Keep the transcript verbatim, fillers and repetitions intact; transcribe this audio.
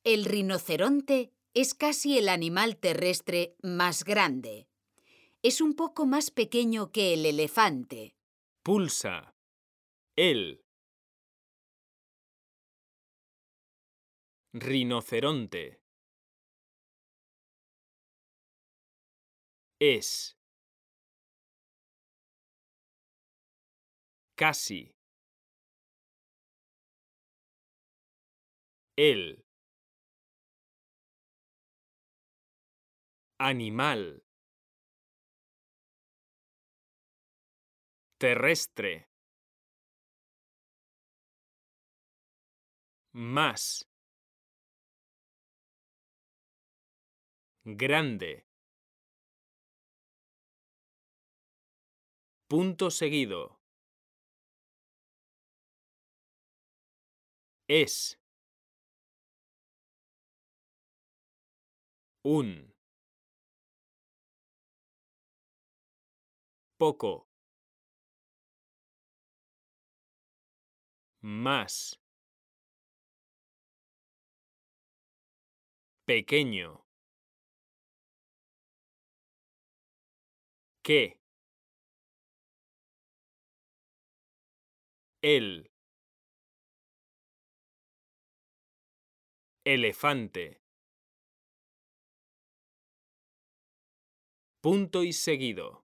El rinoceronte es casi el animal terrestre más grande. Es un poco más pequeño que el elefante. Pulsa. El. Rinoceronte. Es. Casi. El. Animal. Terrestre. Más. Grande. Punto seguido. Es. Un. Poco. Más. Pequeño. Que. El. Elefante. Punto y seguido.